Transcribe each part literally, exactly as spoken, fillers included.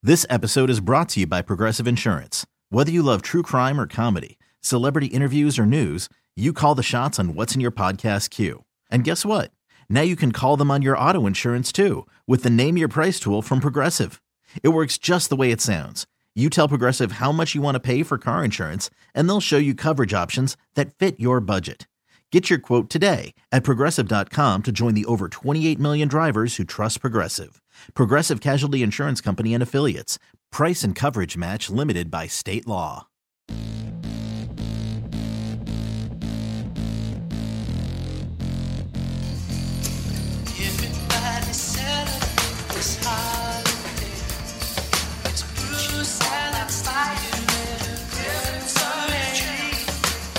This episode is brought to you by Progressive Insurance. Whether you love true crime or comedy, celebrity interviews or news, you call the shots on what's in your podcast queue. And guess what? Now you can call them on your auto insurance too with the Name Your Price tool from Progressive. It works just the way it sounds. You tell Progressive how much you want to pay for car insurance, and they'll show you coverage options that fit your budget. Get your quote today at Progressive dot com to join the over twenty-eight million drivers who trust Progressive. Progressive Casualty Insurance Company and Affiliates. Price and coverage match limited by state law. Everybody celebrate this holiday. It's Bruce Allen Friday. It's a dream.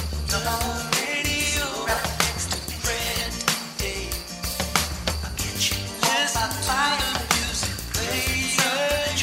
The radio next to Brand Day. I'll get you listen to the music. Play a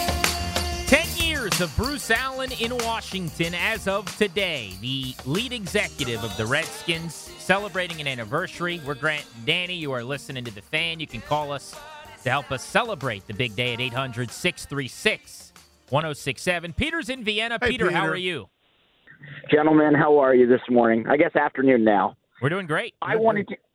dream. Ten years of Bruce Allen in Washington as of today. The lead executive of the Redskins celebrating an anniversary. We're Grant and Danny. You are listening to The Fan. You can call us to help us celebrate the big day at eight hundred, six three six, one oh six seven. Peter's in Vienna. Hey, Peter, how Peter. are you? Gentlemen, how are you this morning? I guess afternoon now. We're doing great. I wanted to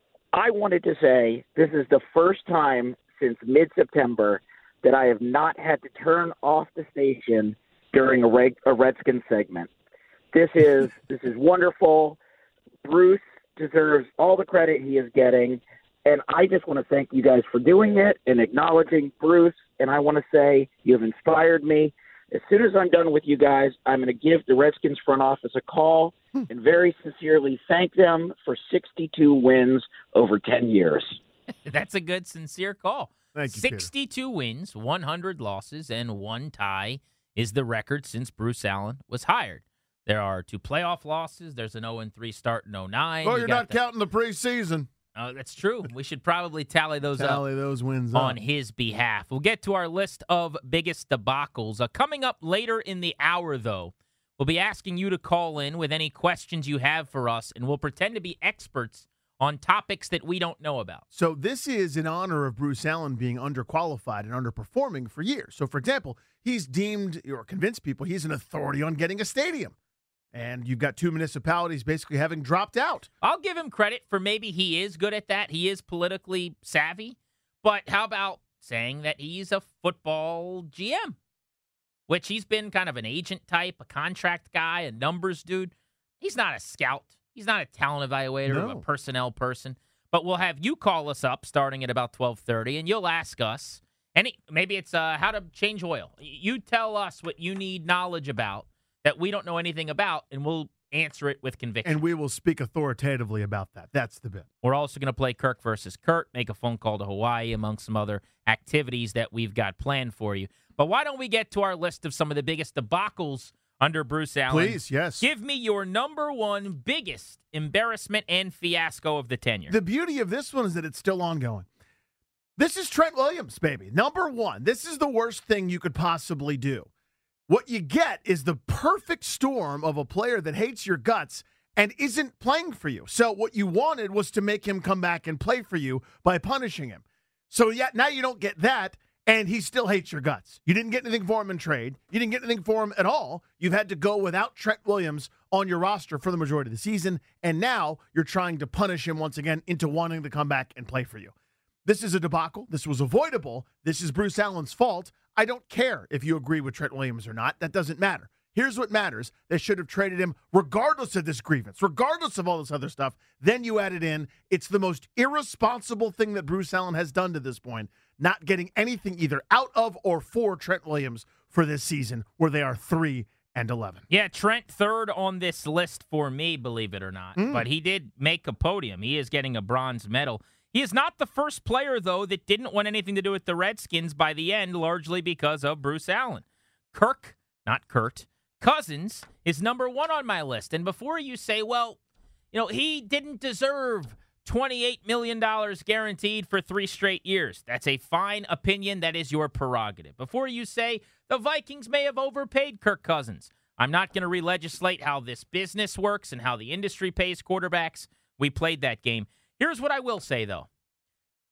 I wanted to say this is the first time since mid-September that I have not had to turn off the station during a, Reg, a Redskin segment. This is this is wonderful. Bruce deserves all the credit he is getting, and I just want to thank you guys for doing it and acknowledging Bruce, and I want to say you have inspired me. As soon as I'm done with you guys, I'm going to give the Redskins front office a call and very sincerely thank them for sixty-two wins over ten years. That's a good, sincere call. Thank you, Peter. sixty-two wins, one hundred losses, and one tie is the record since Bruce Allen was hired. There are two playoff losses. There's an oh and three start in oh nine. Oh, You you're got not the- counting the preseason. Oh, that's true. We should probably tally those Tally up those wins on up. his behalf. We'll get to our list of biggest debacles. Uh, coming up later in the hour, though, we'll be asking you to call in with any questions you have for us, and we'll pretend to be experts on topics that we don't know about. So this is in honor of Bruce Allen being underqualified and underperforming for years. So, for example, he's deemed or convinced people he's an authority on getting a stadium. And you've got two municipalities basically having dropped out. I'll give him credit for maybe he is good at that. He is politically savvy. But how about saying that he's a football G M, which he's been kind of an agent type, a contract guy, a numbers dude. He's not a scout. He's not a talent evaluator No. or a personnel person. But we'll have you call us up starting at about twelve thirty, and you'll ask us, any, maybe it's uh, how to change oil. You tell us what you need knowledge about that we don't know anything about, and we'll answer it with conviction. And we will speak authoritatively about that. That's the bit. We're also going to play Kirk versus Kurt, make a phone call to Hawaii, among some other activities that we've got planned for you. But why don't we get to our list of some of the biggest debacles under Bruce Allen? Please, yes. Give me your number one biggest embarrassment and fiasco of the tenure. The beauty of this one is that it's still ongoing. This is Trent Williams, baby. Number one. This is the worst thing you could possibly do. What you get is the perfect storm of a player that hates your guts and isn't playing for you. So what you wanted was to make him come back and play for you by punishing him. So yeah, now you don't get that, and he still hates your guts. You didn't get anything for him in trade. You didn't get anything for him at all. You've had to go without Trent Williams on your roster for the majority of the season, and now you're trying to punish him once again into wanting to come back and play for you. This is a debacle. This was avoidable. This is Bruce Allen's fault. I don't care if you agree with Trent Williams or not. That doesn't matter. Here's what matters. They should have traded him regardless of this grievance, regardless of all this other stuff. Then you add it in. It's the most irresponsible thing that Bruce Allen has done to this point, not getting anything either out of or for Trent Williams for this season, where they are three and eleven. Yeah, Trent third on this list for me, believe it or not. Mm. But he did make a podium. He is getting a bronze medal. He is not the first player, though, that didn't want anything to do with the Redskins by the end, largely because of Bruce Allen. Kirk, not Kurt, Cousins is number one on my list. And before you say, well, you know, he didn't deserve twenty-eight million dollars guaranteed for three straight years. That's a fine opinion. That is your prerogative. Before you say the Vikings may have overpaid Kirk Cousins, I'm not going to re-legislate how this business works and how the industry pays quarterbacks. We played that game. Here's what I will say, though.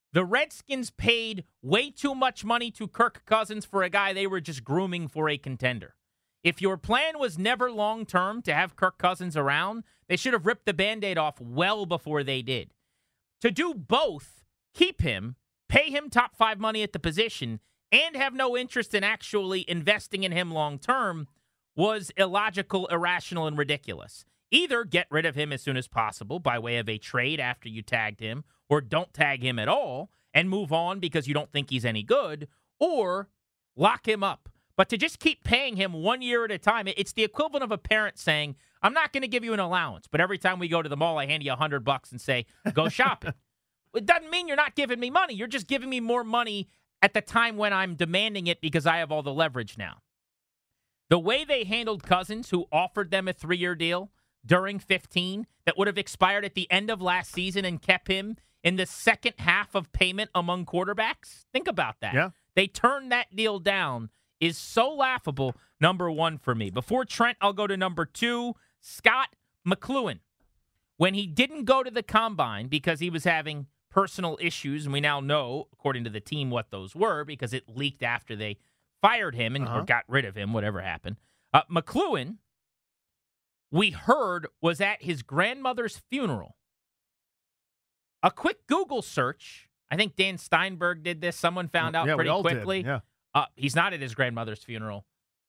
The Redskins paid way too much money to Kirk Cousins for a guy they were just grooming for a contender. If your plan was never long-term to have Kirk Cousins around, they should have ripped the Band-Aid off well before they did. To do both, keep him, pay him top five money at the position, and have no interest in actually investing in him long-term was illogical, irrational, and ridiculous. Either get rid of him as soon as possible by way of a trade after you tagged him, or don't tag him at all and move on because you don't think he's any good, or lock him up. But to just keep paying him one year at a time, it's the equivalent of a parent saying, I'm not going to give you an allowance, but every time we go to the mall, I hand you a hundred bucks and say, go shopping. It doesn't mean you're not giving me money. You're just giving me more money at the time when I'm demanding it because I have all the leverage now. The way they handled Cousins, who offered them a three-year deal during fifteen that would have expired at the end of last season and kept him in the second half of payment among quarterbacks, think about that. Yeah. They turned that deal down is so laughable, number one for me. Before Trent, I'll go to number two, Scott McCloughan. When he didn't go to the Combine because he was having personal issues, and we now know, according to the team, what those were because it leaked after they fired him and uh-huh. or got rid of him, whatever happened. Uh, McCloughan, we heard, was at his grandmother's funeral. A quick Google search, I think Dan Steinberg did this. Someone found out yeah, pretty we all quickly. Did. Yeah. Uh, he's not at his grandmother's funeral.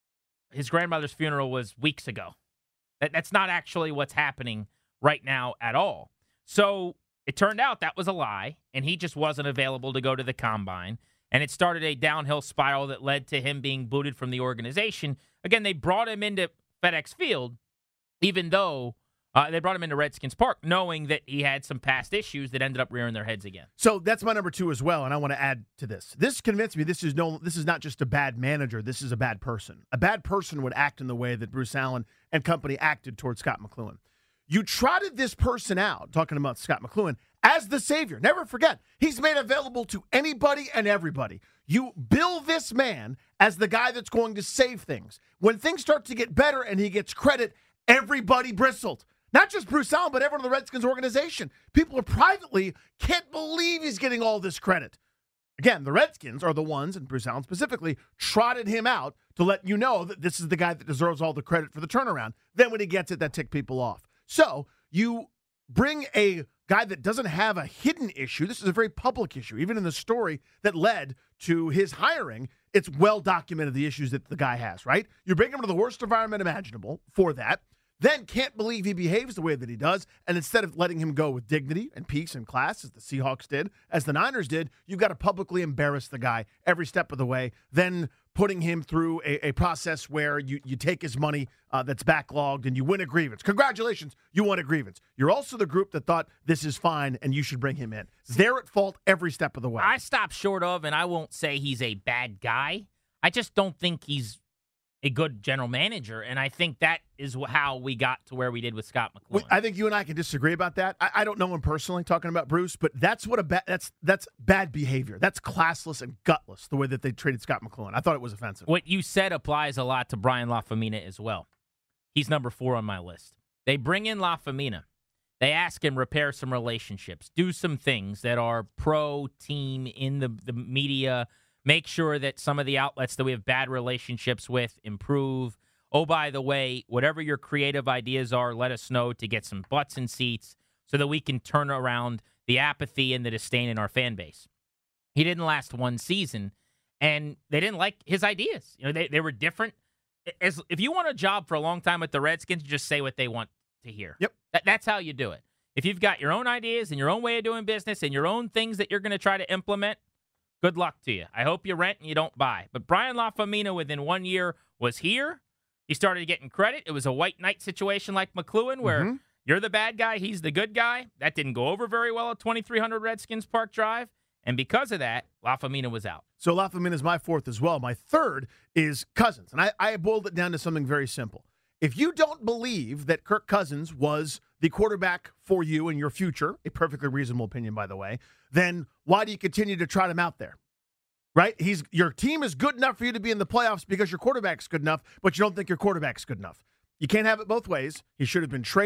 His grandmother's funeral was weeks ago. That, that's not actually what's happening right now at all. So it turned out that was a lie, and he just wasn't available to go to the Combine. And it started a downhill spiral that led to him being booted from the organization. Again, they brought him into FedEx Field, even though uh, they brought him into Redskins Park, knowing that he had some past issues that ended up rearing their heads again. So that's my number two as well, and I want to add to this. This convinced me this is no, this is not just a bad manager. This is a bad person. A bad person would act in the way that Bruce Allen and company acted towards Scott McCloughan. You trotted this person out, talking about Scott McCloughan, as the savior. Never forget, he's made available to anybody and everybody. You bill this man as the guy that's going to save things. When things start to get better and he gets credit, everybody bristled. Not just Bruce Allen, but everyone in the Redskins organization. People are privately can't believe he's getting all this credit. Again, the Redskins are the ones, and Bruce Allen specifically, trotted him out to let you know that this is the guy that deserves all the credit for the turnaround. Then when he gets it, that ticked people off. So you bring a guy that doesn't have a hidden issue. This is a very public issue. Even in the story that led to his hiring, it's well documented the issues that the guy has, right? You bring him to the worst environment imaginable for that. Then can't believe he behaves the way that he does, and instead of letting him go with dignity and peace and class, as the Seahawks did, as the Niners did, you've got to publicly embarrass the guy every step of the way, then putting him through a, a process where you, you take his money uh, that's backlogged and you win a grievance. Congratulations, you won a grievance. You're also the group that thought this is fine and you should bring him in. They're at fault every step of the way. I stop short of, and I won't say he's a bad guy. I just don't think he's a good general manager, and I think that is how we got to where we did with Scott McCloughan. I think you and I can disagree about that. I, I don't know him personally, talking about Bruce, but that's what a ba- that's that's bad behavior. That's classless and gutless, the way that they treated Scott McCloughan. I thought it was offensive. What you said applies a lot to Brian Lafemina as well. He's number four on my list. They bring in Lafemina. They ask him repair some relationships, do some things that are pro-team in the, the media. Make sure that some of the outlets that we have bad relationships with improve. Oh, by the way, whatever your creative ideas are, let us know to get some butts in seats so that we can turn around the apathy and the disdain in our fan base. He didn't last one season, and they didn't like his ideas. You know, they, they were different. As if you want a job for a long time with the Redskins, just say what they want to hear. Yep. That, that's how you do it. If you've got your own ideas and your own way of doing business and your own things that you're going to try to implement, good luck to you. I hope you rent and you don't buy. But Brian Lafemina, within one year, was here. He started getting credit. It was a white knight situation like McCloughan, where Mm-hmm. you're the bad guy, he's the good guy. That didn't go over very well at twenty-three hundred Redskins Park Drive. And because of that, Lafemina was out. So Lafemina is my fourth as well. My third is Cousins. And I, I boiled it down to something very simple. If you don't believe that Kirk Cousins was the quarterback for you in your future, a perfectly reasonable opinion, by the way, then why do you continue to trot him out there? Right? He's your team is good enough for you to be in the playoffs because your quarterback's good enough, but you don't think your quarterback's good enough. You can't have it both ways. He should have been traded,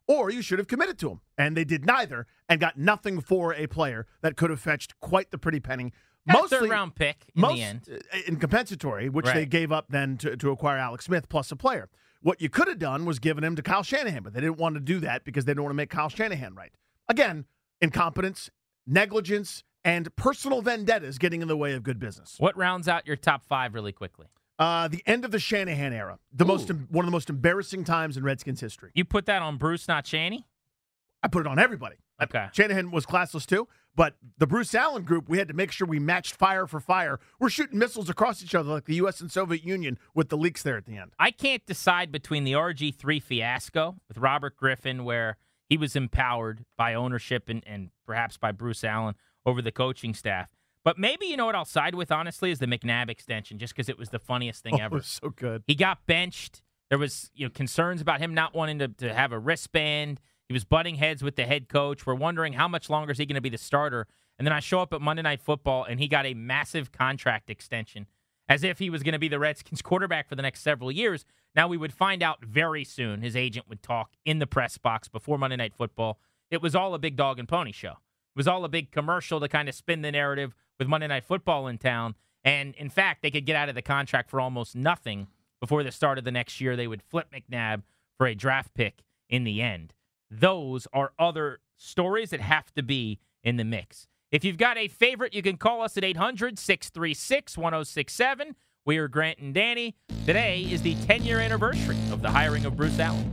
or you should have committed to him. And they did neither and got nothing for a player that could have fetched quite the pretty penny. Got a third-round pick in most, the end. In compensatory, which Right. they gave up then to, to acquire Alex Smith plus a player. What you could have done was given him to Kyle Shanahan, but they didn't want to do that because they didn't want to make Kyle Shanahan right. Again, incompetence, negligence, and personal vendettas getting in the way of good business. What rounds out your top five really quickly? Uh, the end of the Shanahan era, the Ooh. most one of the most embarrassing times in Redskins history. You put that on Bruce, not Shanny? I put it on everybody. Okay. Shanahan was classless too, but the Bruce Allen group, we had to make sure we matched fire for fire. We're shooting missiles across each other like the U S and Soviet Union with the leaks there at the end. I can't decide between the R G three fiasco with Robert Griffin, where he was empowered by ownership and, and perhaps by Bruce Allen over the coaching staff. But maybe, you know what I'll side with, honestly, is the McNabb extension, just because it was the funniest thing Oh, ever. it was so good. He got benched. There was, you know, concerns about him not wanting to, to have a wristband. He was butting heads with the head coach. We're wondering how much longer is he going to be the starter. And then I show up at Monday Night Football, and he got a massive contract extension, as if he was going to be the Redskins quarterback for the next several years. Now we would find out very soon. His agent would talk in the press box before Monday Night Football. It was all a big dog and pony show. It was all a big commercial to kind of spin the narrative with Monday Night Football in town. And, in fact, they could get out of the contract for almost nothing before the start of the next year. They would flip McNabb for a draft pick in the end. Those are other stories that have to be in the mix. If you've got a favorite, you can call us at eight hundred, six three six, one oh six seven. We are Grant and Danny. Today is the ten-year anniversary of the hiring of Bruce Allen.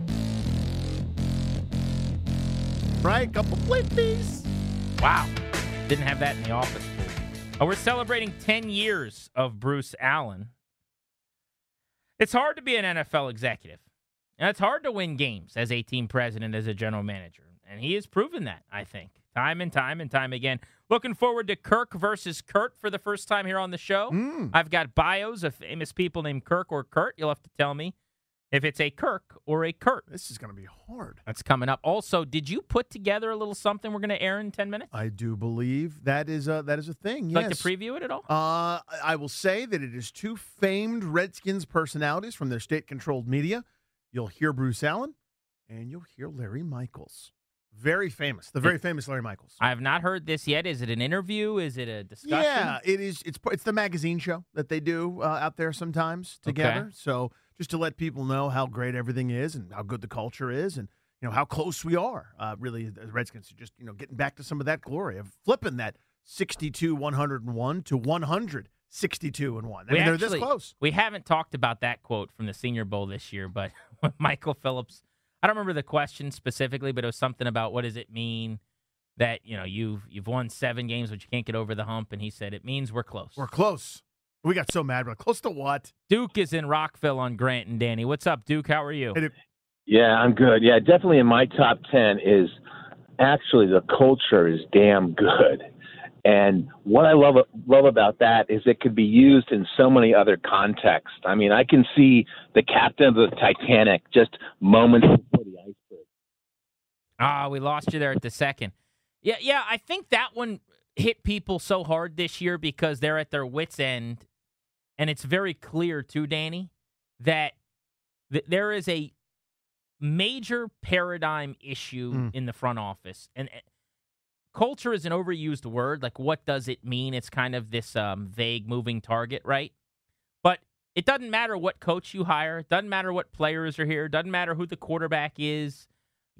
Right? Couple flippies. Wow. Didn't have that in the office. Uh, we're celebrating ten years of Bruce Allen. It's hard to be an N F L executive. And it's hard to win games as a team president, as a general manager. And he has proven that, I think, time and time and time again. Looking forward to Kirk versus Kurt for the first time here on the show. Mm. I've got bios of famous people named Kirk or Kurt. You'll have to tell me if it's a Kirk or a Kurt. This is going to be hard. That's coming up. Also, did you put together a little something we're going to air in ten minutes? I do believe that is a, that is a thing, Would yes. you like to preview it at all? Uh, I will say that it is two famed Redskins personalities from their state-controlled media. You'll hear Bruce Allen, and you'll hear Larry Michaels. Very famous. The very famous Larry Michaels. I have not heard this yet. Is it an interview? Is it a discussion? Yeah, it is. It's it's the magazine show that they do uh, out there sometimes together. Okay. So just to let people know how great everything is and how good the culture is, and you know how close we are, uh, really, the Redskins. Just you know getting back to some of that glory of flipping that sixty-two one oh one to one hundred sixty-two and one. I We mean, they're actually- this close. We haven't talked about that quote from the Senior Bowl this year, but Michael Phillips, I don't remember the question specifically, but it was something about what does it mean that, you know, you've you've won seven games, but you can't get over the hump, and he said it means we're close. We're close. We got so mad. We're like, close to what? Duke is in Rockville on Grant and Danny. What's up, Duke? How are you? Hey, Duke. Yeah, I'm good. Yeah, definitely in my top ten is actually the culture is damn good. And what I love love about that is it could be used in so many other contexts. I mean, I can see the captain of the Titanic just moments before the iceberg. Ah, we lost you there at the second. Yeah, yeah, I think that one hit people so hard this year because they're at their wits' end, and it's very clear too, Danny, that th- there is a major paradigm issue Mm. in the front office, and uh, culture is an overused word. Like, what does it mean? It's kind of this um, vague moving target, right? But it doesn't matter what coach you hire. It doesn't matter what players are here. It doesn't matter who the quarterback is.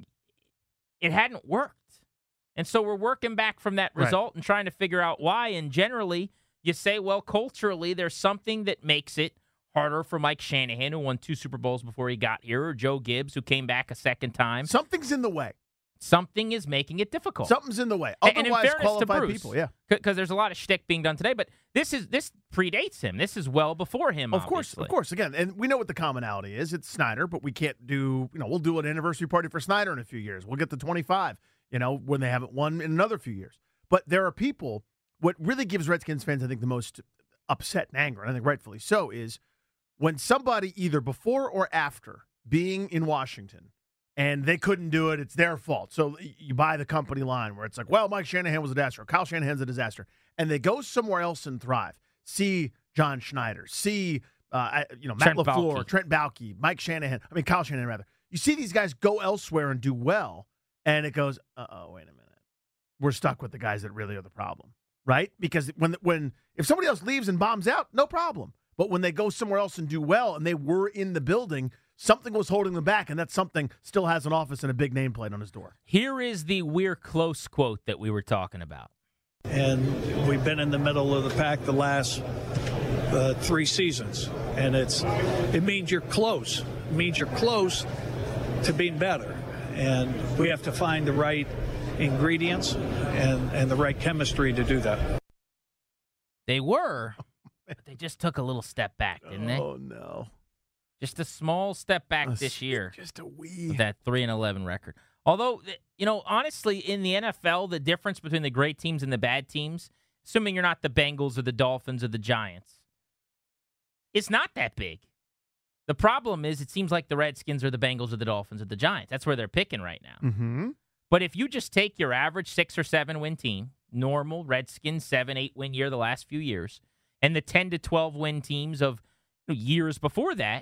It hadn't worked. And so we're working back from that Right. result and trying to figure out why. And generally, you say, well, culturally, there's something that makes it harder for Mike Shanahan, who won two Super Bowls before he got here, or Joe Gibbs, who came back a second time. Something's in the way. Something is making it difficult. Something's in the way. And- and in Otherwise, fairness to qualified Bruce, people. Yeah. Because there's a lot of shtick being done today, but this is this predates him. This is well before him. Of course, obviously. of course. Again, and we know what the commonality is. It's Snyder, but we can't do, you know, we'll do an anniversary party for Snyder in a few years. We'll get to twenty-five, you know, when they haven't won in another few years. But there are people, what really gives Redskins fans, I think, the most upset and anger, and I think rightfully so, is when somebody either before or after being in Washington and they couldn't do it, it's their fault. So you buy the company line where it's like, well, Mike Shanahan was a disaster, or Kyle Shanahan's a disaster, and they go somewhere else and thrive. See John Schneider, see uh, you know Matt Trent LaFleur, Baalke. Trent Baalke, Mike Shanahan. I mean Kyle Shanahan rather. you see these guys go elsewhere and do well, and it goes, uh-oh, wait a minute. We're stuck with the guys that really are the problem, right? Because when when if somebody else leaves and bombs out, no problem. But when they go somewhere else and do well, and they were in the building, something was holding them back, and that something still has an office and a big nameplate on his door. Here is the "we're close" quote that we were talking about. And we've been in the middle of the pack the last uh, three seasons, and it's it means you're close. It means you're close to being better, and we have to find the right ingredients and, and the right chemistry to do that. They were, but they just took a little step back, didn't they? Oh, no. Just a small step back A this s- year. Just a wee. With that three and eleven record. Although, you know, honestly, in the N F L, the difference between the great teams and the bad teams, assuming you're not the Bengals or the Dolphins or the Giants, it's not that big. The problem is it seems like the Redskins or the Bengals or the Dolphins or the Giants. That's where they're picking right now. Mm-hmm. But if you just take your average six or seven win team, normal Redskins seven, eight win year the last few years, and the ten to twelve win teams of years before that,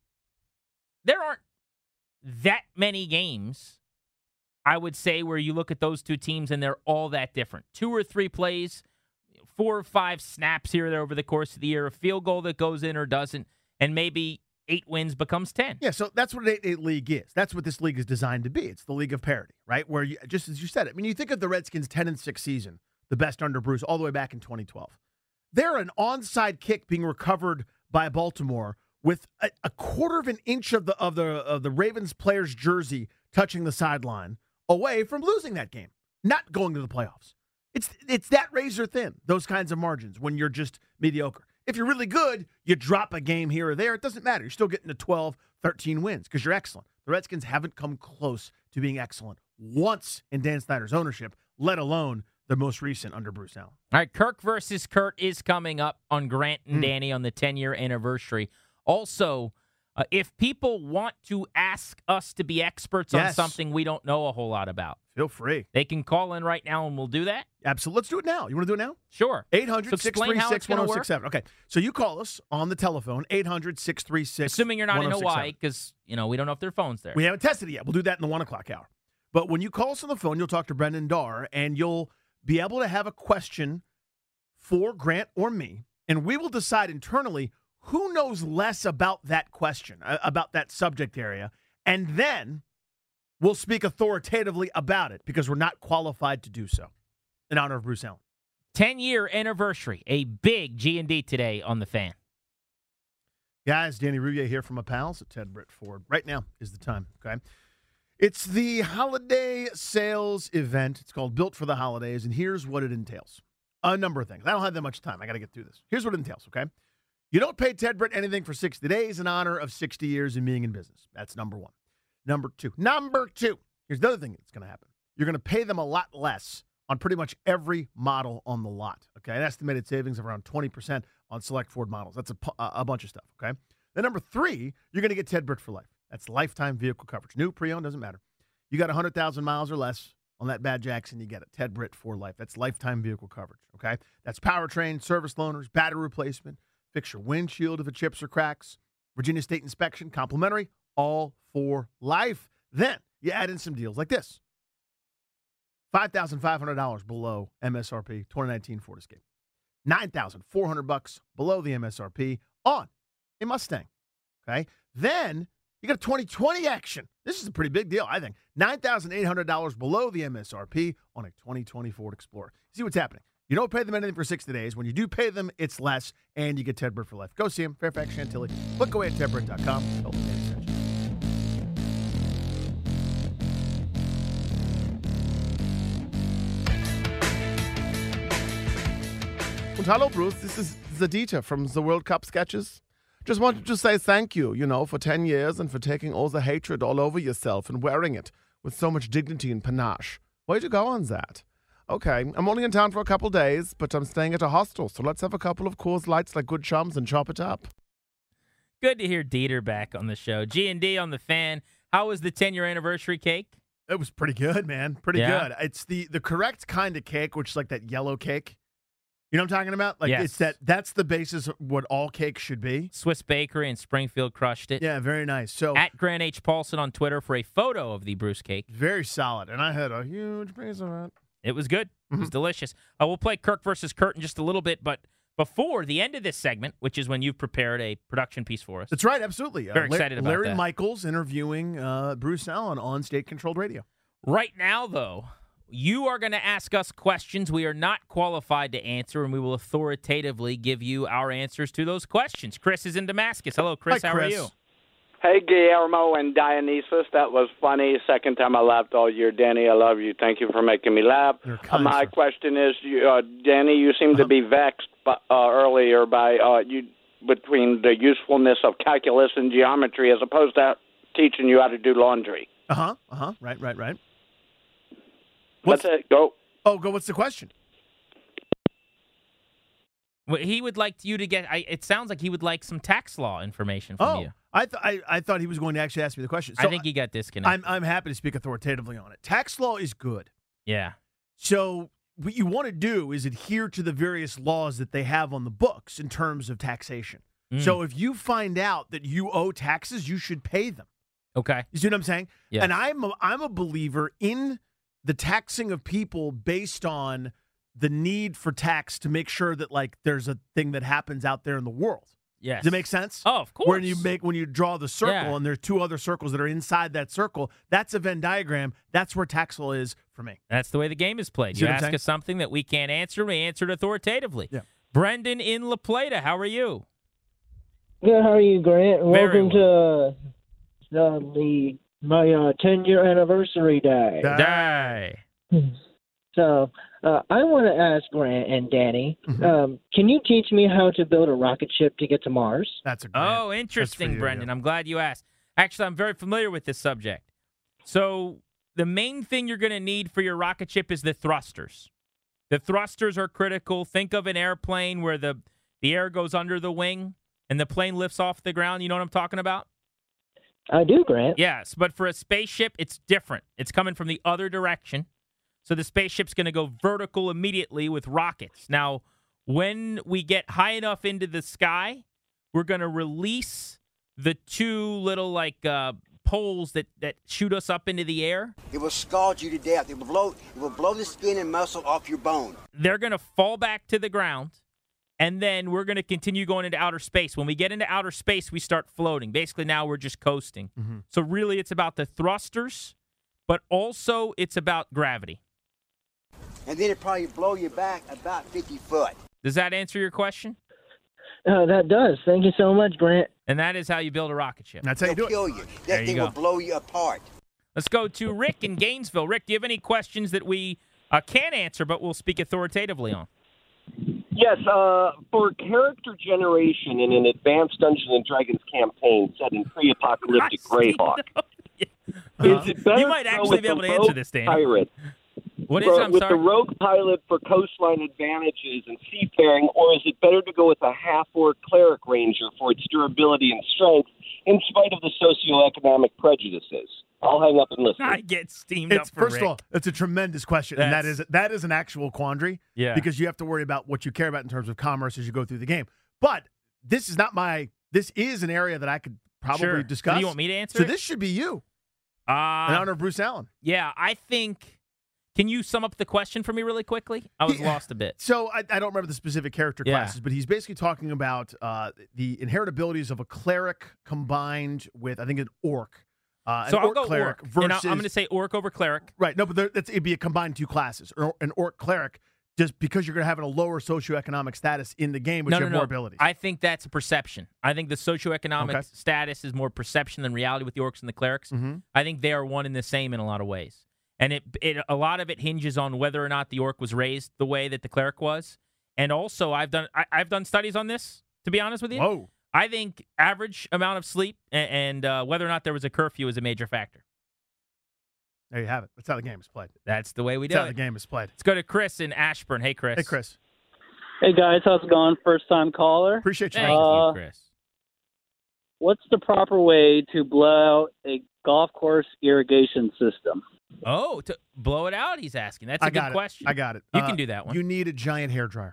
there aren't that many games, I would say, where you look at those two teams and they're all that different. Two or three plays, four or five snaps here or there over the course of the year, a field goal that goes in or doesn't, and maybe eight wins becomes ten. Yeah, so that's what an eight eight league is. That's what this league is designed to be. It's the league of parity, right? Where, you, just as you said it, I mean, you think of the Redskins' ten and six season, the best under Bruce, all the way back in twenty twelve. They're an onside kick being recovered by Baltimore with a, a quarter of an inch of the of the of the Ravens player's jersey touching the sideline away from losing that game, not going to the playoffs. It's it's that razor thin, those kinds of margins when you're just mediocre. If you're really good, you drop a game here or there. It doesn't matter. You're still getting to twelve, thirteen wins because you're excellent. The Redskins haven't come close to being excellent once in Dan Snyder's ownership, let alone the most recent under Bruce Allen. All right, Kirk versus Kurt is coming up on Grant and Mm. Danny on the ten-year anniversary. Also, uh, if people want to ask us to be experts on Yes. something we don't know a whole lot about, Feel free. they can call in right now and we'll do that. Absolutely. Let's do it now. You want to do it now? Sure. eight hundred, So six explain three how six, it's gonna one oh six seven. Okay, so you call us on the telephone, eight hundred, six three six, Assuming you're not in one oh six seven. Hawaii, because, you know, we don't know if their phone's there. We haven't tested it yet. We'll do that in the one o'clock hour. But when you call us on the phone, you'll talk to Brendan Darr, and you'll be able to have a question for Grant or me, and we will decide internally who knows less about that question, uh, about that subject area, and then we'll speak authoritatively about it because we're not qualified to do so in honor of Bruce Allen. ten-year anniversary, a big G and D today on The Fan. Guys, Danny Rouillet here from my pals at Ted Britt Ford. Right now is the time, okay? It's the holiday sales event. It's called Built for the Holidays, and here's what it entails. A number of things. I don't have that much time. I got to get through this. Here's what it entails, okay? You don't pay Ted Britt anything for sixty days in honor of sixty years in being in business. That's number one. Number two. Number two. Here's the other thing that's going to happen. You're going to pay them a lot less on pretty much every model on the lot, okay? An estimated savings of around twenty percent on select Ford models. That's a, pu- a bunch of stuff, okay? Then number three, you're going to get Ted Britt for life. That's lifetime vehicle coverage. New, pre-owned, doesn't matter. You got one hundred thousand miles or less on that bad Jackson, you get it. Ted Britt for life. That's lifetime vehicle coverage, okay? That's powertrain, service loaners, battery replacement, fix your windshield if it chips or cracks, Virginia State inspection, complimentary, all for life. Then you add in some deals like this. five thousand five hundred dollars below M S R P, twenty nineteen Ford Escape. nine thousand four hundred dollars bucks below the M S R P on a Mustang, okay? Then you got a twenty twenty action. This is a pretty big deal, I think. nine thousand eight hundred dollars below the M S R P on a twenty twenty Ford Explorer. See what's happening. You don't pay them anything for sixty days. When you do pay them, it's less, and you get Ted Britt for life. Go see him, Fairfax Chantilly. Look away at ted britt dot com. Hello, Bruce. This is Zadita from the World Cup sketches. Just wanted to say thank you, you know, for ten years and for taking all the hatred all over yourself and wearing it with so much dignity and panache. Way to go on that. Okay, I'm only in town for a couple days, but I'm staying at a hostel, so let's have a couple of Coors Lights like good chums and chop it up. Good to hear Dieter back on the show. G and D on The Fan. How was the ten-year anniversary cake? It was pretty good, man. Pretty Yeah. good. It's the the correct kind of cake, which is like that yellow cake. You know what I'm talking about? Like Yes. it's that that's the basis of what all cake should be. Swiss Bakery in Springfield crushed it. Yeah, very nice. So At Grant H. Paulson on Twitter for a photo of the Bruce cake. very solid. And I had a huge piece of it. It was good. It was delicious. Uh, we'll play Kirk versus Kurt in just a little bit, but before the end of this segment, which is when you've prepared a production piece for us. That's right, absolutely. Very La- excited about Larry that. Michaels interviewing uh, Bruce Allen on state-controlled radio. Right now, though, you are going to ask us questions we are not qualified to answer, and we will authoritatively give you our answers to those questions. Chris is in Damascus. Hello, Chris. Hi, How are Chris. you? Hey, Guillermo and Dionysus. That was funny. Second time I laughed all year. Danny, I love you. Thank you for making me laugh. You're Uh, kind, my sir. question is, you, uh, Danny, you seem Uh-huh. to be vexed by, uh, earlier by uh, you between the usefulness of calculus and geometry as opposed to teaching you how to do laundry. Uh-huh, uh-huh. Right, right, right. What's, That's it. Go. oh, go. What's the question? Well, he would like you to get. I, it sounds like he would like some tax law information from Oh, you. I, th- I I thought he was going to actually ask me the question. So I think he got disconnected. I'm I'm happy to speak authoritatively on it. Tax law is good. yeah. So what you want to do is adhere to the various laws that they have on the books in terms of taxation. Mm. So if you find out that you owe taxes, you should pay them. Okay. You see what I'm saying? Yes. And I'm a, I'm a believer in the taxing of people based on the need for tax to make sure that like there's a thing that happens out there in the world. Yes. Does it make sense? Oh, of course. When you make when you draw the circle Yeah. and there are two other circles that are inside that circle, that's a Venn diagram. That's where tax law is for me. That's the way the game is played. See You what I'm ask saying? us something that we can't answer, we answer it authoritatively. Yeah. Brendan in La Plata, how are you? Good. How are you, Grant? Very Welcome to uh, the my uh, ten year anniversary day. That- Die. So uh, I want to ask Grant and Danny, Mhm. um, can you teach me how to build a rocket ship to get to Mars? That's a great, Oh, interesting, you, Brendan. yeah. I'm glad you asked. Actually, I'm very familiar with this subject. So, the main thing you're going to need for your rocket ship is the thrusters. The thrusters are critical. Think of an airplane where the, the air goes under the wing and the plane lifts off the ground. You know what I'm talking about? I do, Grant. Yes, but for a spaceship, it's different. It's coming from the other direction. So the spaceship's going to go vertical immediately with rockets. Now, when we get high enough into the sky, we're going to release the two little like uh, poles that, that shoot us up into the air. It will scald you to death. It will blow. It will blow the skin and muscle off your bone. They're going to fall back to the ground, and then we're going to continue going into outer space. When we get into outer space, we start floating. Basically, now we're just coasting. Mm-hmm. So really, it's about the thrusters, but also it's about gravity. And then it probably blow you back about fifty foot. Does that answer your question? Uh, that does. Thank you so much, Grant. And that is how you build a rocket ship. That's how you It'll do it. kill you. There That you thing go. will blow you apart. Let's go to Rick in Gainesville. Rick, do you have any questions that we uh, can answer, but we'll speak authoritatively on? Yes, uh, for character generation in an advanced Dungeons and Dragons campaign set in pre-apocalyptic Greyhawk, is it better You might to go actually with be able the to answer rogue this, Danny. pirate, What is for- it? I'm with sorry. the rogue pilot for coastline advantages and seafaring, or is it better to go with a half-orc cleric ranger for its durability and strength, in spite of the socioeconomic prejudices? I'll hang up and listen. I get steamed It's up for first Rick. of all, it's a tremendous question, and that That's- is that is an actual quandary. Yeah. Because you have to worry about what you care about in terms of commerce as you go through the game. But this is not my. This is an area that I could probably Sure. So discuss. do you want me to answer So it? this should be you, Uh, in honor of Bruce Allen. yeah, I think. Can you sum up the question for me really quickly? I was He- lost a bit. So I, I don't remember the specific character Yeah. classes, but he's basically talking about uh, the inherent abilities of a cleric combined with, I think, an orc. Uh, So an I'll orc go cleric orc. versus. And I- I'm going to say orc over cleric. Right. No, but there, that's, it'd be a combined two classes. Or an orc cleric, just because you're going to have a lower socioeconomic status in the game, but no, you no, have no. more abilities. I think that's a perception. I think the socioeconomic Okay. status is more perception than reality with the orcs and the clerics. Mhm. I think they are one and the same in a lot of ways. And it, it a lot of it hinges on whether or not the orc was raised the way that the cleric was. And also, I've done I, I've done studies on this, to be honest with you. Whoa. I think average amount of sleep and, and uh, whether or not there was a curfew is a major factor. There you have it. That's how the game is played. That's the way we That's do how the it. game is played. Let's go to Chris in Ashburn. Hey, Chris. Hey, Chris. Hey guys, how's it going? First time caller. Appreciate you. Thank Uh, you, Chris. What's the proper way to blow out a golf course irrigation system? Oh, to blow it out, he's asking. That's a I good got it. question. I got it. You Uh, can do that one. You need a giant hairdryer.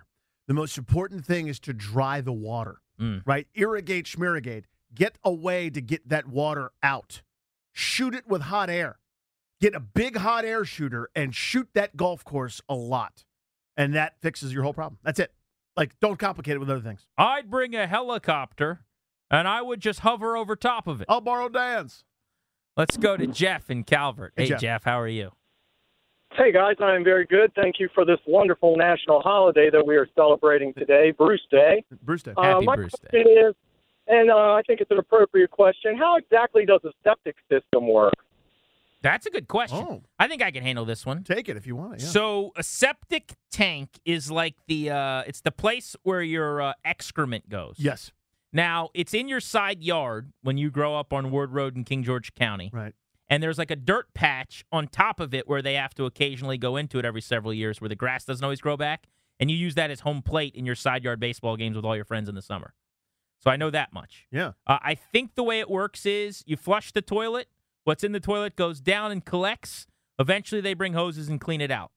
the most important thing is to dry the water, Mm. right? Irrigate, schmirrigate. Get a way to get that water out. Shoot it with hot air. Get a big hot air shooter and shoot that golf course a lot. And that fixes your whole problem. That's it. Like, don't complicate it with other things. I'd bring a helicopter, and I would just hover over top of it. I'll borrow Dan's. Let's go to Jeff in Calvert. Hey, Hey, Jeff. Jeff, how are you? Hey, guys, I'm very good. Thank you for this wonderful national holiday that we are celebrating today, Bruce Day. Bruce Day. Uh, Happy my Bruce Day. question is, and uh, I think it's an appropriate question, how exactly does a septic system work? That's a good question. Oh. I think I can handle this one. Take it if you want it. Yeah. So a septic tank is like the uh, it's the place where your uh, excrement goes. Yes. Now it's in your side yard when you grow up on Ward Road in King George County. Right. And there's like a dirt patch on top of it where they have to occasionally go into it every several years where the grass doesn't always grow back. And you use that as home plate in your side yard baseball games with all your friends in the summer. So I know that much. Yeah. Uh, I think the way it works is you flush the toilet. What's in the toilet goes down and collects. Eventually, they bring hoses and clean it out.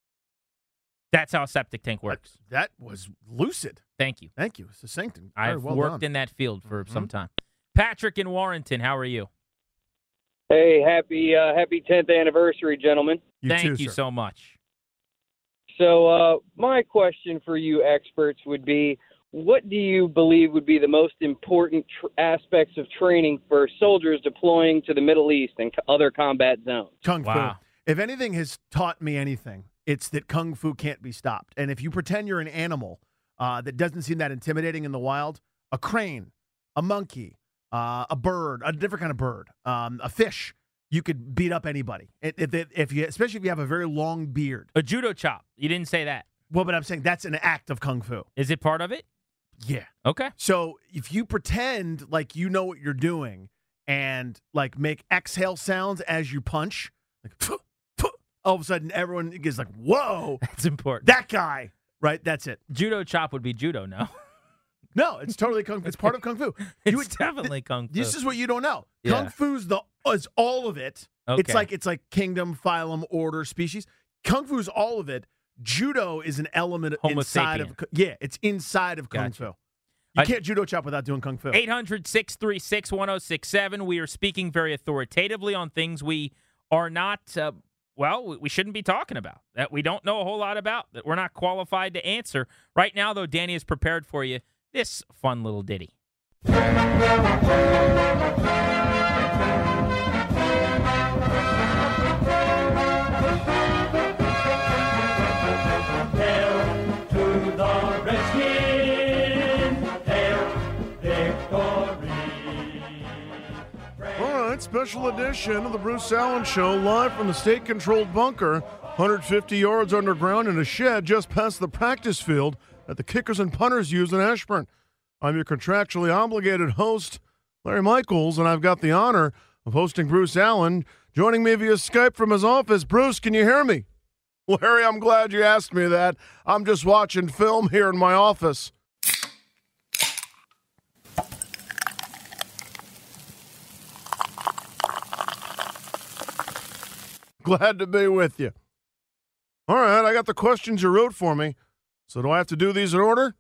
That's how a septic tank works. That was lucid. Thank you. Thank you. Succinct. and very I've well worked done. in that field for Mhm. some time. Patrick in Warrenton, how are you? Hey, happy uh, happy tenth anniversary, gentlemen. You Thank too, you sir. so much. So, uh, my question for you experts would be, what do you believe would be the most important tr- aspects of training for soldiers deploying to the Middle East and co- other combat zones? Kung Wow. Fu. If anything has taught me anything, it's that Kung Fu can't be stopped. And if you pretend you're an animal uh, that doesn't seem that intimidating in the wild, a crane, a monkey, uh, a bird, a different kind of bird, um, a fish, you could beat up anybody. If, if, if you, especially if you have a very long beard. A judo chop. You didn't say that. Well, but I'm saying that's an act of Kung Fu. Is it part of it? Yeah. Okay. So if you pretend like you know what you're doing and like make exhale sounds as you punch, like all of a sudden everyone gets like, whoa, That's important. that guy, right? That's it. Judo chop would be judo, no? No, it's totally Kung Fu. It's part of Kung Fu. It's You would- definitely Kung Fu. This is what you don't know. Yeah. Kung Fu's the is all of it. Okay. It's like it's like kingdom, phylum, order, species. Kung Fu's all of it. Judo is an element Homo inside sapien. of yeah, it's inside of Kung Gotcha. Fu. You I- can't judo chop without doing Kung Fu. eight hundred, six three six, one oh six seven. We are speaking very authoritatively on things we are not, uh, well, we- we shouldn't be talking about, that we don't know a whole lot about, that we're not qualified to answer. Right now, though, Danny has prepared for you this fun little ditty. To the Redskins, hail victory. All right, special edition of the Bruce Allen Show, live from the state-controlled bunker, one hundred fifty yards underground in a shed just past the practice field that the kickers and punters use in Ashburn. I'm your contractually obligated host, Larry Michaels, and I've got the honor of hosting Bruce Allen. Joining me via Skype from his office. Bruce, can you hear me? Larry, I'm glad you asked me that. I'm just watching film here in my office. Glad to be with you. All right, I got the questions you wrote for me. So do I have to do these in order?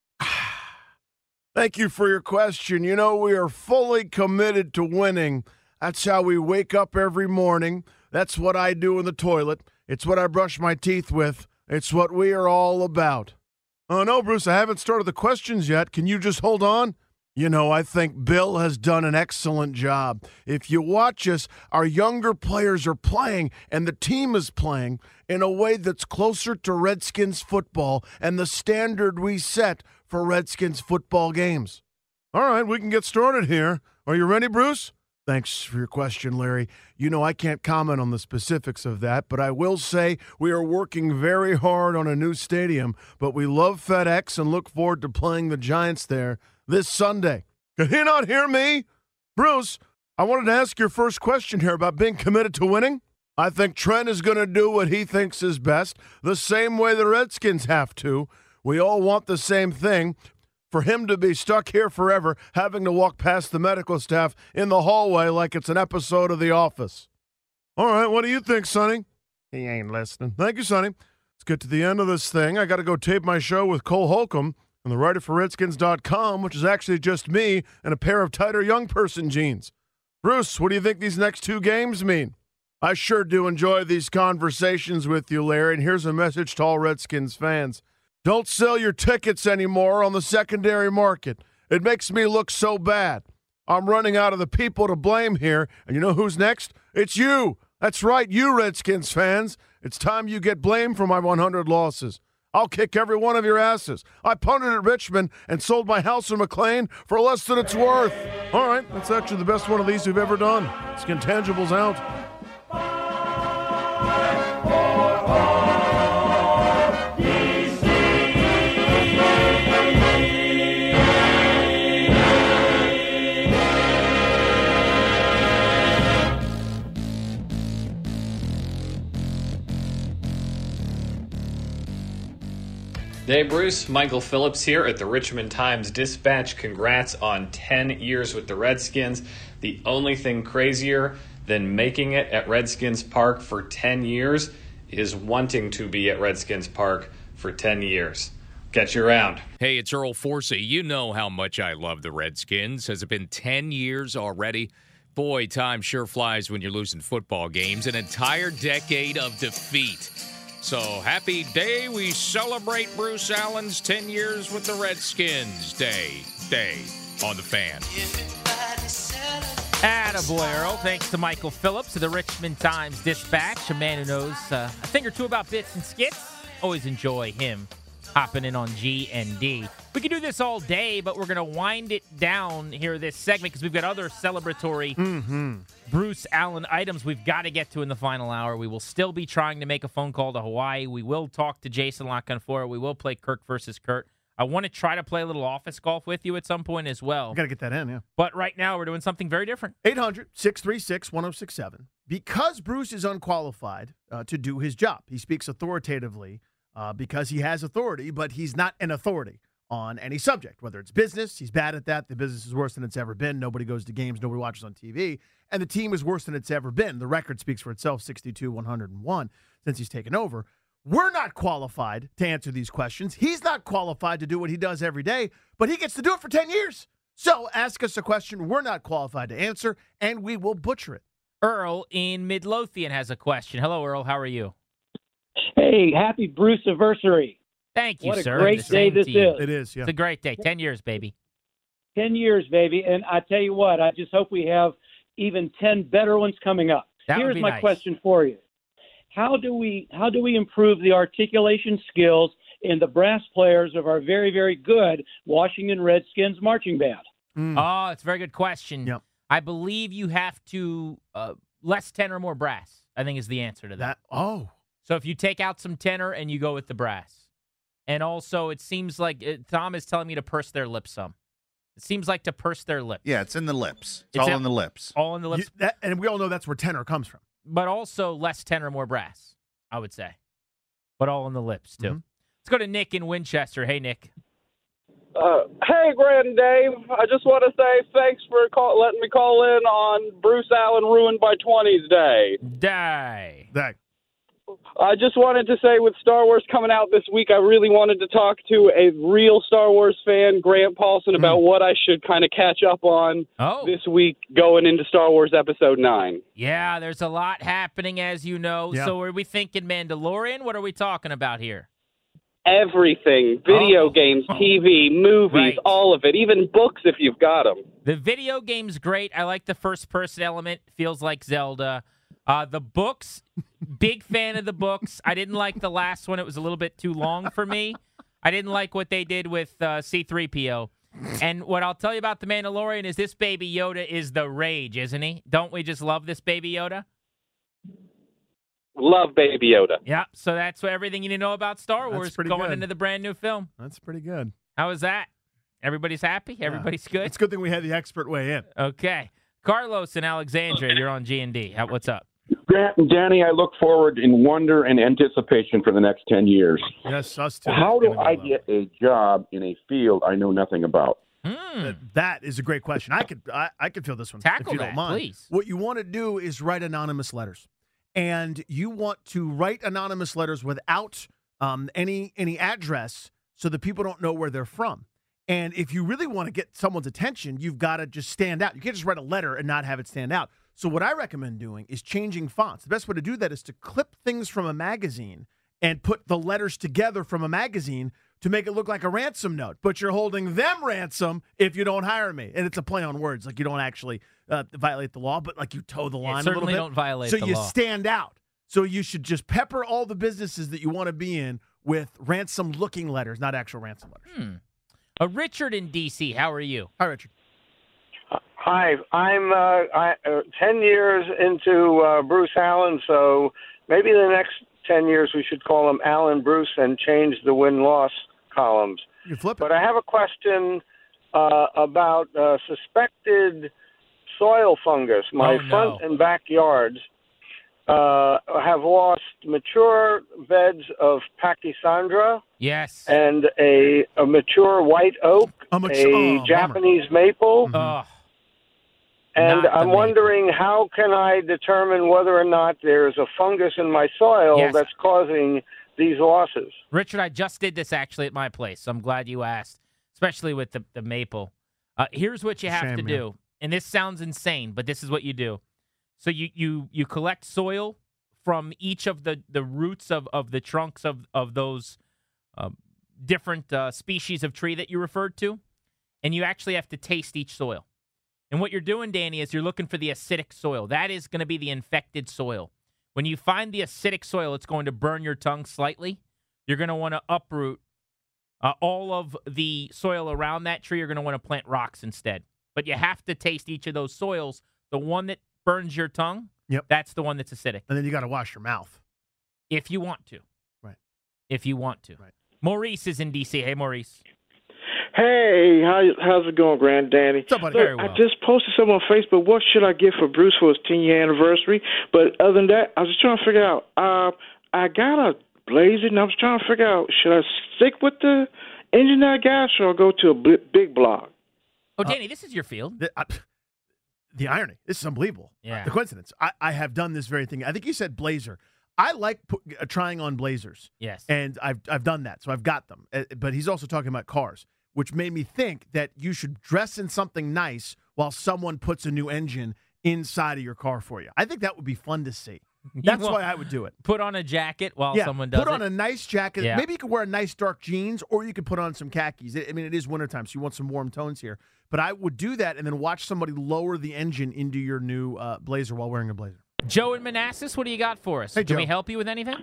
Thank you for your question. You know, we are fully committed to winning. That's how we wake up every morning. That's what I do in the toilet. It's what I brush my teeth with. It's what we are all about. Oh, no, Bruce, I haven't started the questions yet. Can you just hold on? You know, I think Bill has done an excellent job. If you watch us, our younger players are playing, and the team is playing in a way that's closer to Redskins football and the standard we set for Redskins football games. All right, we can get started here. Are you ready, Bruce? Thanks for your question, Larry. You know, I can't comment on the specifics of that, but I will say we are working very hard on a new stadium, but we love FedEx and look forward to playing the Giants there this Sunday. Can he not hear me? Bruce, I wanted to ask your first question here about being committed to winning. I think Trent is going to do what he thinks is best, the same way the Redskins have to. We all want the same thing. For him to be stuck here forever, having to walk past the medical staff in the hallway like it's an episode of The Office. All right, what do you think, Sonny? He ain't listening. Thank you, Sonny. Let's get to the end of this thing. I got to go tape my show with Cole Holcomb and the writer for Redskins dot com, which is actually just me and a pair of tighter young person jeans. Bruce, what do you think these next two games mean? I sure do enjoy these conversations with you, Larry, and here's a message to all Redskins fans. Don't sell your tickets anymore on the secondary market. It makes me look so bad. I'm running out of the people to blame here, and you know who's next? It's you. That's right, you Redskins fans. It's time you get blamed for my one hundred losses. I'll kick every one of your asses. I punted at Richmond and sold my house in McLean for less than it's worth. All right, that's actually the best one of these we've ever done. Skin Tangibles out. Hey Bruce, Michael Phillips here at the Richmond Times-Dispatch. Congrats on ten years with the Redskins. The only thing crazier than making it at Redskins Park for ten years is wanting to be at Redskins Park for ten years. Catch you around. Hey, it's Earl Forsey. You know how much I love the Redskins. Has it been ten years already? Boy, time sure flies when you're losing football games. An entire decade of defeat. So, happy day. We celebrate Bruce Allen's ten years with the Redskins Day. Day on the Fan. Attaboy, Earl. Thanks to Michael Phillips of the Richmond Times-Dispatch, a man who knows uh, a thing or two about bits and skits. Always enjoy him hopping in on G and D. We could do this all day, but we're going to wind it down here this segment because we've got other celebratory Mm-hmm. Bruce Allen items we've got to get to in the final hour. We will still be trying to make a phone call to Hawaii. We will talk to Jason La Canfora. We will play Kirk versus Kurt. I want to try to play a little office golf with you at some point as well. Got to get that in, yeah. But right now we're doing something very different. eight hundred, six three six, one oh six seven. Because Bruce is unqualified uh, to do his job. He speaks authoritatively uh, because he has authority, but he's not an authority on any subject, whether it's business. He's bad at that. The business is worse than it's ever been. Nobody goes to games. Nobody watches on T V. And the team is worse than it's ever been. The record speaks for itself, sixty-two, one oh one, since he's taken over. We're not qualified to answer these questions. He's not qualified to do what he does every day, but he gets to do it for ten years. So ask us a question we're not qualified to answer, and we will butcher it. Earl in Midlothian has a question. Hello, Earl. How are you? Hey, happy Bruce anniversary. Thank you, what sir. What a great The day same this to you. is. It is, yeah. It's a great day. Ten years, baby. Ten years, baby. And I tell you what, I just hope we have even ten better ones coming up. That would Here's be my nice. question for you. How do we how do we improve the articulation skills in the brass players of our very, very good Washington Redskins marching band? Mm. Oh, it's a very good question. Yep. I believe you have to uh, less tenor, more brass, I think is the answer to that. That oh. So if you take out some tenor and you go with the brass. And also, it seems like uh, Tom is telling me to purse their lips some. It seems like to purse their lips. Yeah, it's in the lips. It's, It's all in- in the lips. All in the lips. You- that, and we all know that's where tenor comes from. But also less tenor, more brass, I would say. But all in the lips, too. Mhm. Let's go to Nick in Winchester. Hey, Nick. Uh, hey, Grant and Dave. I just want to say thanks for call, letting me call in on Bruce Allen Ruined by twenties Day. Die. That. I just wanted to say with Star Wars coming out this week, I really wanted to talk to a real Star Wars fan, Grant Paulson, about what I should kind of catch up on Oh. this week going into Star Wars Episode nine. Yeah, there's a lot happening, as you know. Yeah. So are we thinking Mandalorian? What are we talking about here? Everything, video Oh. games, T V, movies, Right. all of it, even books if you've got them. The video game's great. I like the first-person element. Feels like Zelda. Uh, the books, big fan of the books. I didn't like the last one. It was a little bit too long for me. I didn't like what they did with uh, C three P O. And what I'll tell you about The Mandalorian is this Baby Yoda is the rage, isn't he? Don't we just love this Baby Yoda? Love Baby Yoda. Yeah, so that's what everything you need to know about Star That's Wars pretty going good. into the brand new film. That's pretty good. How is that? Everybody's happy? Everybody's good? It's a good thing we had the expert weigh in. Okay. Carlos in Alexandria, you're on G and D. How- What's up? Grant and Danny, I look forward in wonder and anticipation for the next ten years. Yes, us too. How It's do gonna be I low. get a job in a field I know nothing about? That- that is a great question. I could I, I could fill this one Tackle if you that, don't mind. please. What you want to do is write anonymous letters, and you want to write anonymous letters without um, any any address so that people don't know where they're from. And if you really want to get someone's attention, you've got to just stand out. You can't just write a letter and not have it stand out. So what I recommend doing is changing fonts. The best way to do that is to clip things from a magazine and put the letters together from a magazine to make it look like a ransom note. But you're holding them ransom if you don't hire me. And it's a play on words. Like you don't actually uh, violate the law, but like you toe the line Yeah, a little certainly bit. don't violate so the you law. stand out. So you should just pepper all the businesses that you want to be in with ransom-looking letters, not actual ransom letters. Hmm. Uh, Richard in D C, how are you? Hi, Richard. Hi, I'm uh, I, uh, ten years into uh, Bruce Allen, so maybe the next ten years we should call him Allen Bruce and change the win-loss columns. You flip it. But I have a question uh, about uh, suspected soil fungus. My Oh, no. front and backyards uh, have lost mature beds of Pachysandra Yes. and a, a mature white oak, A a, mature- oh, bummer. Japanese maple. Oh, And Not the I'm maple. wondering, how can I determine whether or not there's a fungus in my soil Yes. that's causing these losses? Richard, I just did this actually at my place, so I'm glad you asked, especially with the, the maple. Uh, here's what you have Shame, to man. do, and this sounds insane, but this is what you do. So you you you collect soil from each of the, the roots of, of the trunks of, of those uh, different uh, species of tree that you referred to, and you actually have to taste each soil. And what you're doing, Danny, is you're looking for the acidic soil. That is going to be the infected soil. When you find the acidic soil, it's going to burn your tongue slightly. You're going to want to uproot uh, all of the soil around that tree. You're going to want to plant rocks instead. But you have to taste each of those soils. The one that burns your tongue, Yep. that's the one that's acidic. And then you got to wash your mouth. If you want to. Right. If you want to. Right. Maurice is in D C. Hey, Maurice. Hey, how how's it going, Grand Danny? What's up, buddy? Look, Very well. I just posted something on Facebook. What should I get for Bruce for his ten-year anniversary? But other than that, I was just trying to figure out. Uh, I got a Blazer, and I was trying to figure out, should I stick with the engine that I got, or should I go to a b- big block? Oh, Danny, this is your field. The, uh, the irony. This is unbelievable. Yeah. The coincidence. I, I have done this very thing. I think you said blazer. I like pu- uh, trying on blazers. Yes. And I've I've done that, so I've got them. Uh, but he's also talking about cars, which made me think that you should dress in something nice while someone puts a new engine inside of your car for you. I think that would be fun to see. That's want- why I would do it. Put on a jacket while yeah, someone does put on it. a nice jacket. Yeah. Maybe you could wear a nice dark jeans, or you could put on some khakis. I mean, it is wintertime, so you want some warm tones here. But I would do that and then watch somebody lower the engine into your new uh, Blazer while wearing a Blazer. Joe in Manassas, what do you got for us? Hey, Can Joe. we help you with anything?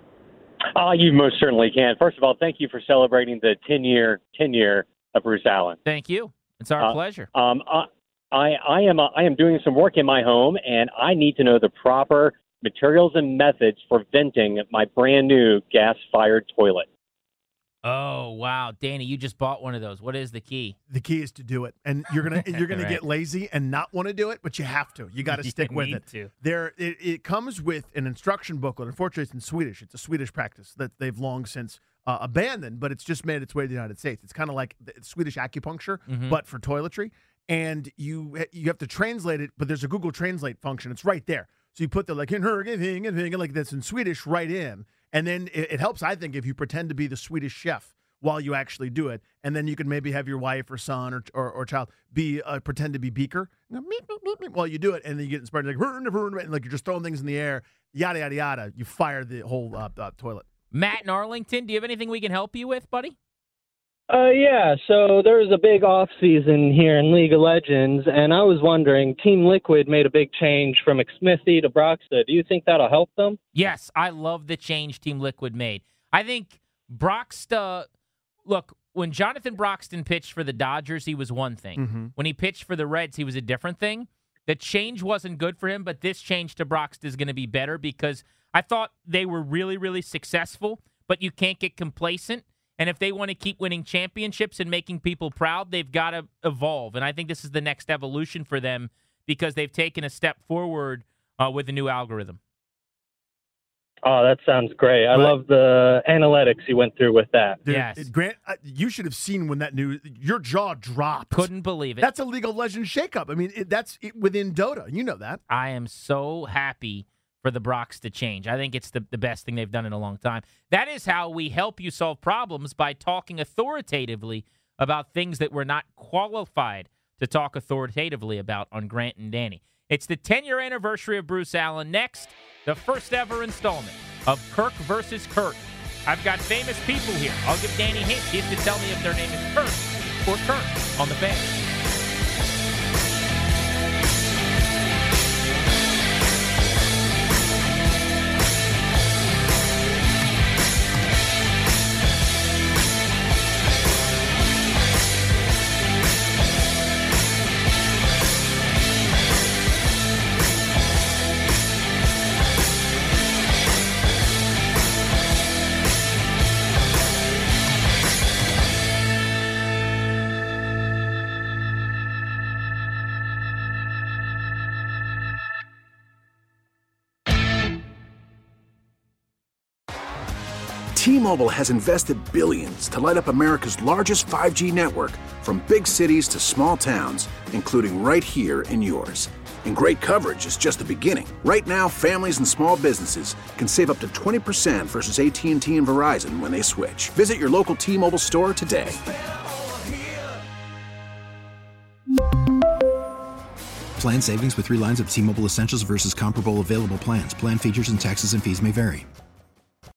Uh, you most certainly can. First of all, thank you for celebrating the ten-year tenure of Bruce Allen. Thank you. It's our Uh, pleasure. Um, I, I, I am uh, I am doing some work in my home, and I need to know the proper materials and methods for venting my brand new gas-fired toilet. Oh, wow. Danny, you just bought one of those. What is the key? The key is to do it, and you're gonna you're gonna Right. get lazy and not want to do it, but you have to. You got to You stick with need it. to. There, it, it comes with an instruction booklet. Unfortunately, it's in Swedish. It's a Swedish practice that they've long since uh, abandoned, but it's just made its way to the United States. It's kind of like the Swedish acupuncture, Mhm. but for toiletry. And you you have to translate it, but there's a Google Translate function. It's right there. So you put the like in her thing and like that's in Swedish right in, and then it, it helps. I think if you pretend to be the Swedish chef while you actually do it, and then you can maybe have your wife or son or or, or child be uh, pretend to be Beaker you know, meep, meep, meep, meep, while you do it, and then you get inspired like "Rrr, rrr, rrr," and like you're just throwing things in the air, yada yada yada. You fire the whole uh, uh, toilet. Matt in Arlington, do you have anything we can help you with, buddy? Uh, yeah, so there was a big off season here in League of Legends, and I was wondering, Team Liquid made a big change from McSmithy to Broxton. Do you think that'll help them? Yes, I love the change Team Liquid made. I think Broxton, look, when Jonathan Broxton pitched for the Dodgers, he was one thing. Mhm. When he pitched for the Reds, he was a different thing. The change wasn't good for him, but this change to Broxton is going to be better because I thought they were really, really successful, but you can't get complacent. And if they want to keep winning championships and making people proud, they've got to evolve. And I think this is the next evolution for them because they've taken a step forward uh, with the new algorithm. Oh, that sounds great. I Right. love the analytics you went through with that. Dude, Yes. it- Grant, uh, you should have seen when that news. Your jaw dropped. Couldn't believe it. That's a League of Legends shakeup. I mean, it, that's it, within Dota. You know that. I am so happy for the Brocs to change. I think it's the, the best thing they've done in a long time. That is how we help you solve problems, by talking authoritatively about things that we're not qualified to talk authoritatively about on Grant and Danny. It's the ten-year anniversary of Bruce Allen. Next, the first ever installment of Kirk versus Kurt. I've got famous people here. I'll give Danny hints. He has to tell me if their name is Kurt or Kurt on the Fan. T-Mobile has invested billions to light up America's largest five G network, from big cities to small towns, including right here in yours. And great coverage is just the beginning. Right now, families and small businesses can save up to twenty percent versus A T and T and Verizon when they switch. Visit your local T-Mobile store today. Plan savings with three lines of T-Mobile Essentials versus comparable available plans. Plan features and taxes and fees may vary.